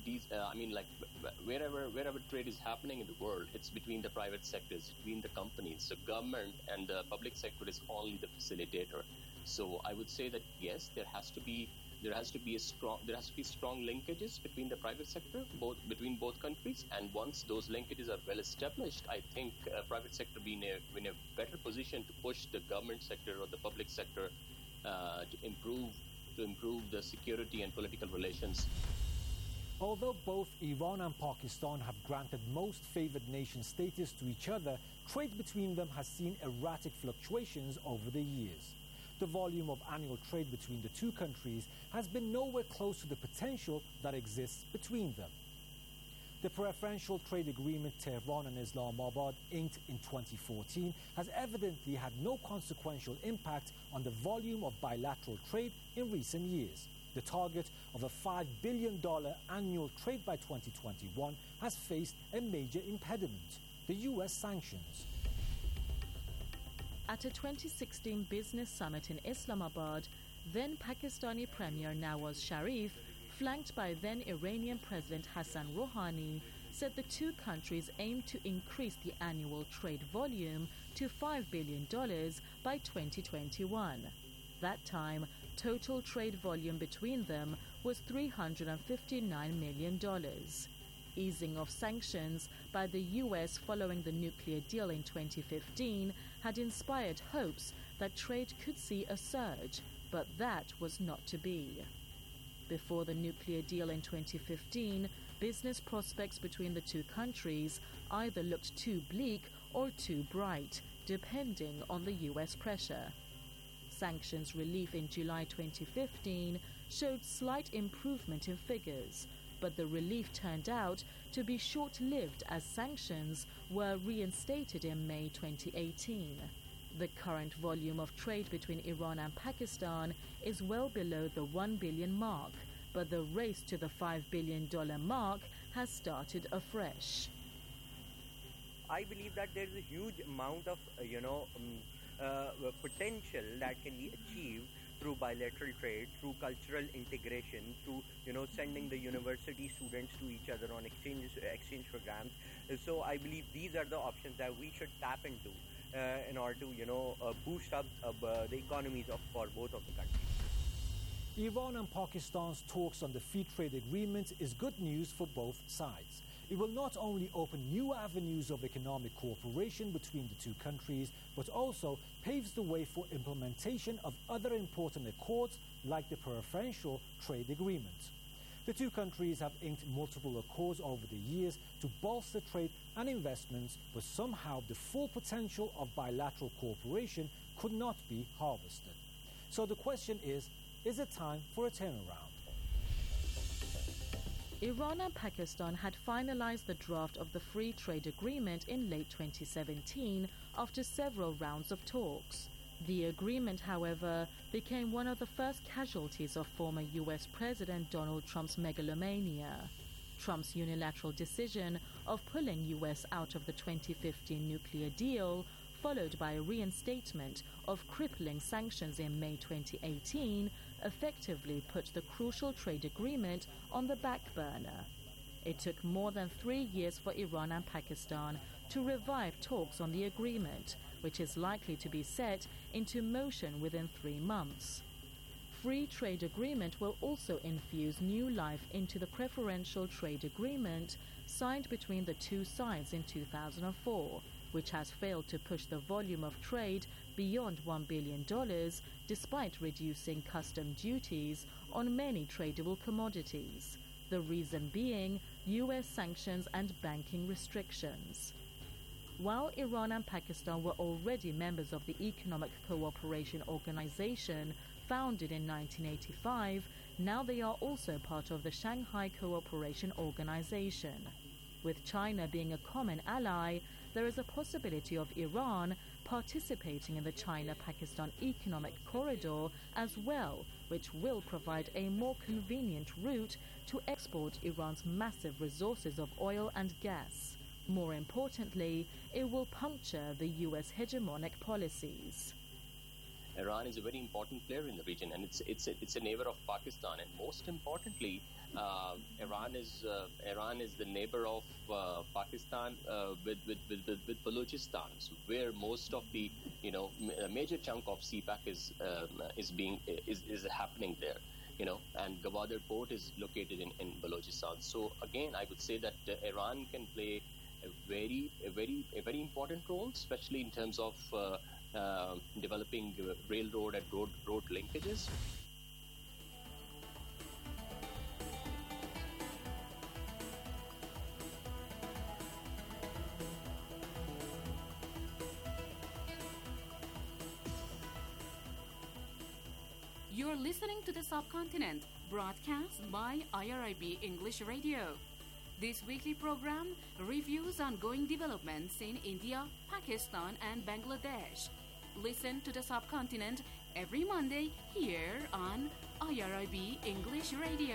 Speaker 4: Wherever trade is happening in the world, it's between the private sectors, between the companies. So government and the public sector is only the facilitator. So I would say that yes, there has to be strong linkages between the private sector, between both countries. And once those linkages are well established, I think private sector be in a better position to push the government sector or the public sector to improve the security and political relations.
Speaker 1: Although both Iran and Pakistan have granted most favored nation status to each other, trade between them has seen erratic fluctuations over the years. The volume of annual trade between the two countries has been nowhere close to the potential that exists between them. The preferential trade agreement Tehran and Islamabad inked in 2014 has evidently had no consequential impact on the volume of bilateral trade in recent years. The target of a $5 billion annual trade by 2021 has faced a major impediment: the U.S. sanctions.
Speaker 2: At a 2016 business summit in Islamabad, then Pakistani Premier Nawaz Sharif, flanked by then Iranian President Hassan Rouhani, said the two countries aim to increase the annual trade volume to $5 billion by 2021. That time, total trade volume between them was $359 million. Easing of sanctions by the U.S. following the nuclear deal in 2015 had inspired hopes that trade could see a surge, but that was not to be. Before the nuclear deal in 2015, business prospects between the two countries either looked too bleak or too bright, depending on the U.S. pressure. Sanctions relief in July 2015 showed slight improvement in figures, but the relief turned out to be short-lived as sanctions were reinstated in May 2018. The current volume of trade between Iran and Pakistan is well below the $1 billion mark, but the race to the $5 billion mark has started afresh.
Speaker 7: I believe that there is a huge amount of, potential that can be achieved through bilateral trade, through cultural integration, through sending the university students to each other on exchange programs. So I believe these are the options that we should tap into in order to boost up the economies for both of the countries.
Speaker 1: Iran and Pakistan's talks on the free trade agreement is good news for both sides. It will not only open new avenues of economic cooperation between the two countries, but also paves the way for implementation of other important accords like the preferential trade agreement. The two countries have inked multiple accords over the years to bolster trade and investments, but somehow the full potential of bilateral cooperation could not be harvested. So the question is it time for a turnaround?
Speaker 2: Iran and Pakistan had finalized the draft of the free trade agreement in late 2017 after several rounds of talks. The agreement, however, became one of the first casualties of former U.S. President Donald Trump's megalomania. Trump's unilateral decision of pulling U.S. out of the 2015 nuclear deal, followed by a reinstatement of crippling sanctions in May 2018, effectively put the crucial trade agreement on the back burner. It took more than 3 years for Iran and Pakistan to revive talks on the agreement, which is likely to be set into motion within 3 months. free trade agreement will also infuse new life into the preferential trade agreement signed between the two sides in 2004, which has failed to push the volume of trade beyond $1 billion despite reducing custom duties on many tradable commodities. The reason being U.S. sanctions and banking restrictions. While Iran and Pakistan were already members of the Economic Cooperation Organization, founded in 1985, now they are also part of the Shanghai Cooperation Organization. With China being a common ally, there is a possibility of Iran participating in the China-Pakistan Economic Corridor as well, which will provide a more convenient route to export Iran's massive resources of oil and gas. More importantly, it will puncture the U.S. hegemonic policies.
Speaker 4: Iran is a very important player in the region, and it's a neighbor of Pakistan. And most importantly, Iran is the neighbor of Pakistan with Balochistan, where most of the a major chunk of CPEC is happening there. And Gwadar port is located in Balochistan. So again, I would say that Iran can play a very important role, especially in terms of developing railroad and road linkages.
Speaker 23: You're listening to The Subcontinent, broadcast by IRIB English Radio. This weekly program reviews ongoing developments in India, Pakistan, and Bangladesh. Listen to The Subcontinent every Monday here on IRIB English Radio.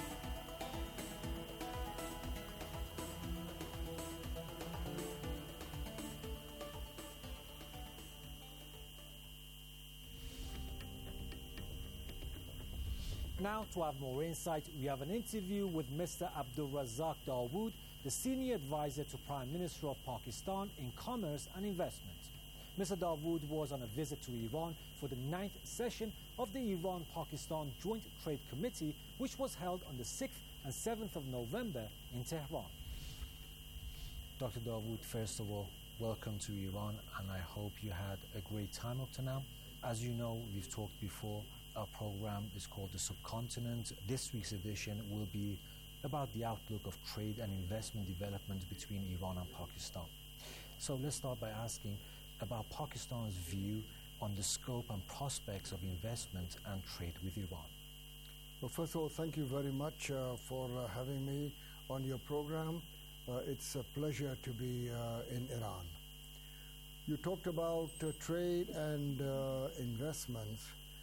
Speaker 1: Now, to have more insight, we have an interview with Mr. Abdul Razak Dawood, the Senior Advisor to Prime Minister of Pakistan in Commerce and Investment. Mr. Dawood was on a visit to Iran for the 9th session of the Iran-Pakistan Joint Trade Committee, which was held on the 6th and 7th of November in Tehran. Dr. Dawood, first of all, welcome to Iran, and I hope you had a great time up to now. As you know, we've talked before. Our program is called The Subcontinent. This week's edition will be about the outlook of trade and investment development between Iran and Pakistan. So let's start by asking about Pakistan's view on the scope and prospects of investment and trade with Iran.
Speaker 8: Well, first of all, thank you very much for having me on your program. It's a pleasure to be in Iran. You talked about trade and investments.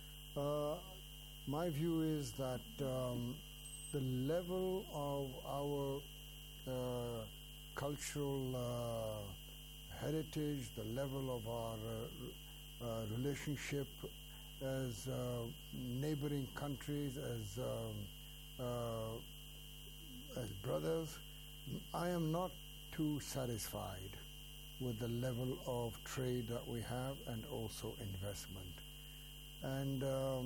Speaker 8: My view is that the level of our cultural heritage, the level of our relationship as neighboring countries, as brothers, I am not too satisfied with the level of trade that we have and also investment. And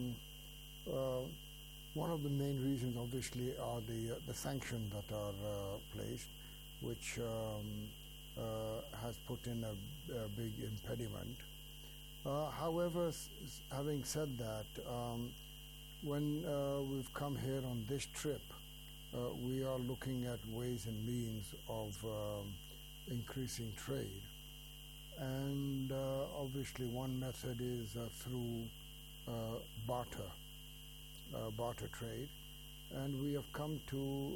Speaker 8: one of the main reasons, obviously, are the sanctions that are placed, which has put in a big impediment. However, having said that, when we've come here on this trip, we are looking at ways and means of increasing trade. And obviously one method is through barter trade, and we have come to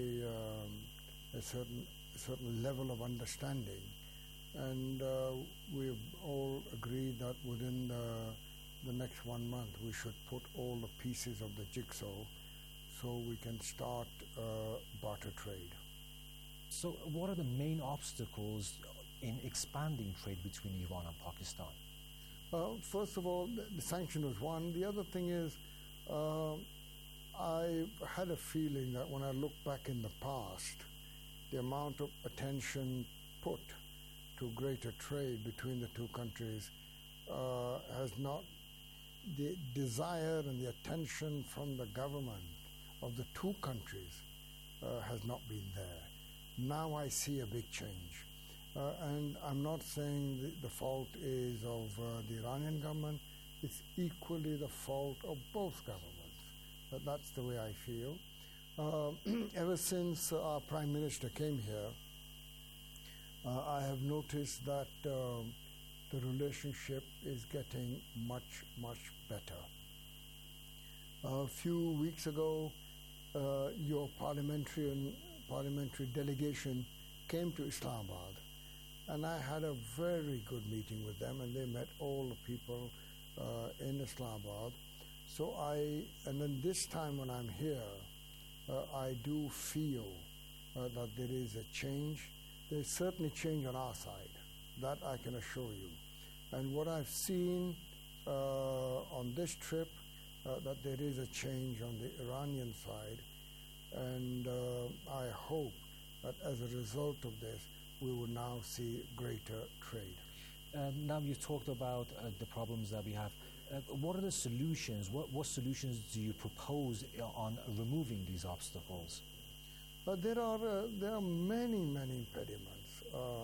Speaker 8: a certain level of understanding, and we've all agreed that within the next 1 month we should put all the pieces of the jigsaw so we can start barter trade.
Speaker 1: So what are the main obstacles in expanding trade between Iran and Pakistan?
Speaker 8: First of all, the sanction was one. The other thing is, I had a feeling that when I look back in the past, the amount of attention put to greater trade between the two countries has not the desire and the attention from the government of the two countries has not been there. Now I see a big change. And I'm not saying the fault is of the Iranian government. It's equally the fault of both governments. That's the way I feel. Ever since our Prime Minister came here, I have noticed that the relationship is getting much, much better. A few weeks ago, your parliamentary delegation came to Islamabad, and I had a very good meeting with them, and they met all the people in Islamabad. And then this time when I'm here, I do feel that there is a change. There's certainly change on our side. That I can assure you. And what I've seen on this trip, that there is a change on the Iranian side. And I hope that as a result of this, we will now see greater trade.
Speaker 1: Now you've talked about the problems that we have. What are the solutions? What solutions do you propose on removing these obstacles?
Speaker 8: There are many impediments.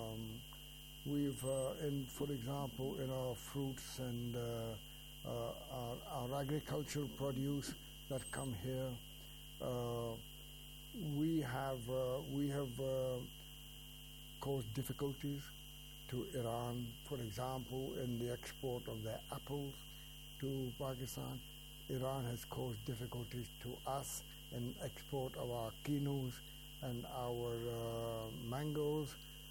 Speaker 8: For example, in our fruits and our agricultural produce that come here, we have caused difficulties to Iran. For example, in the export of their apples to Pakistan, Iran has caused difficulties to us in export of our quinoas and our mangoes.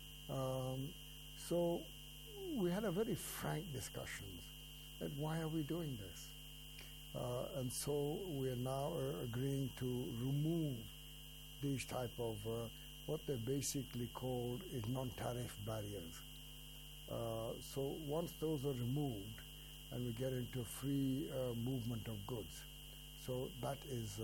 Speaker 8: So we had a very frank discussions that why are we doing this? And so we are now agreeing to remove these type of what they basically called is non-tariff barriers. So once those are removed, and we get into free movement of goods. So that is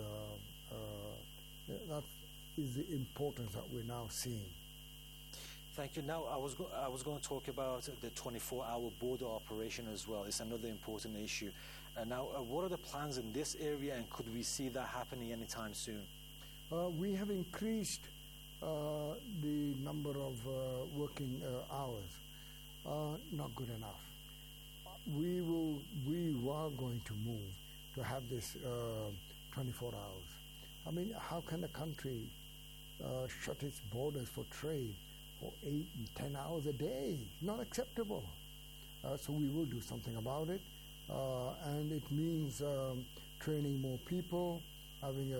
Speaker 8: the importance that we're now seeing.
Speaker 1: Thank you. Now, I was going to talk about the 24-hour border operation as well. It's another important issue. Now, what are the plans in this area, and could we see that happening anytime soon?
Speaker 8: We have increased the number of working hours. Not good enough. We are going to move to have this 24 hours. I mean, how can a country shut its borders for trade for 8 and 10 hours a day? Not acceptable. So we will do something about it. And it means training more people, having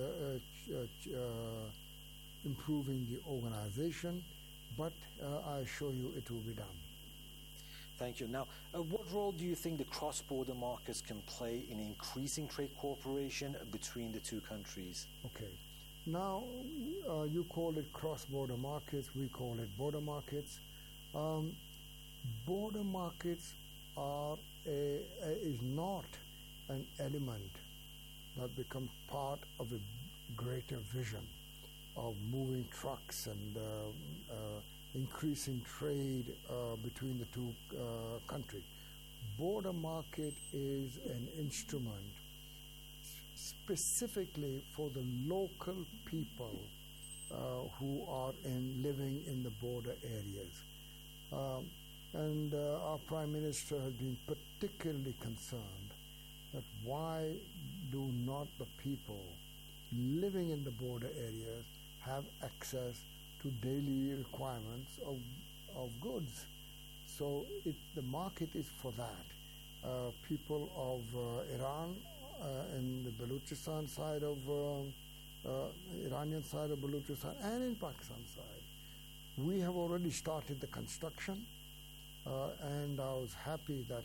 Speaker 8: improving the organization. But I assure you it will be done.
Speaker 1: Thank you. Now, what role do you think the cross-border markets can play in increasing trade cooperation between the two countries?
Speaker 8: Okay. Now, you call it cross-border markets, we call it border markets. Border markets is not an element that becomes part of a greater vision of moving trucks and increasing trade between the two countries. Border market is an instrument specifically for the local people who are living in the border areas. And our Prime Minister has been particularly concerned that why do not the people living in the border areas have access to daily requirements of goods. So the market is for that. People of Iran in the Balochistan side of Iranian side of Balochistan and in Pakistan side. We have already started the construction, and I was happy that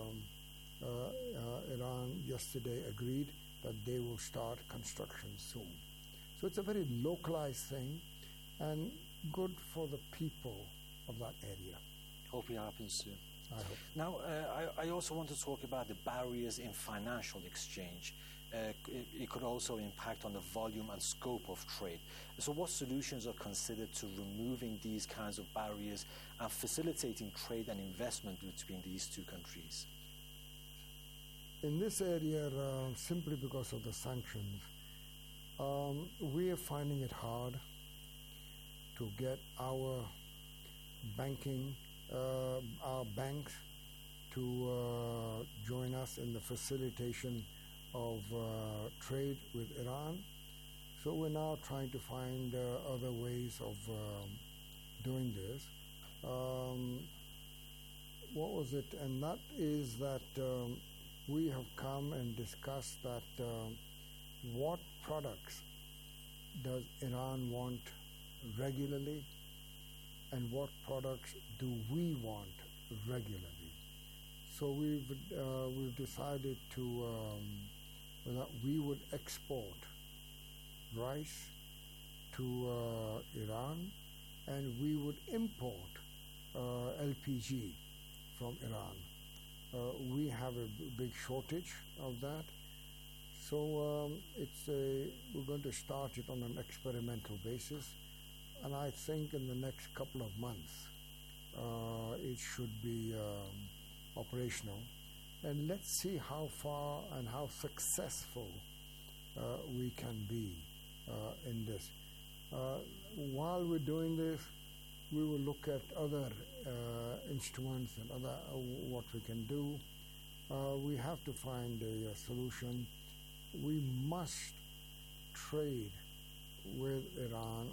Speaker 8: Iran yesterday agreed that they will start construction soon. So it's a very localized thing and good for the people of that area.
Speaker 1: Hope it happens soon.
Speaker 8: I hope.
Speaker 1: Now, I also want to talk about the barriers in financial exchange. It could also impact on the volume and scope of trade. So what solutions are considered to removing these kinds of barriers and facilitating trade and investment between these two countries?
Speaker 8: in this area, simply because of the sanctions, we are finding it hard to get our banks to join us in the facilitation of trade with Iran. So we're now trying to find other ways of doing this. What was it? And that is that we have come and discussed that what products does Iran want regularly and what products do we want regularly. So we've decided to that we would export rice to Iran, and we would import LPG from Iran. We have a big shortage of that, so we're going to start it on an experimental basis, and I think in the next couple of months it should be operational. And let's see how far and how successful we can be in this. While we're doing this, we will look at other instruments and other what we can do. We have to find a solution. We must trade with Iran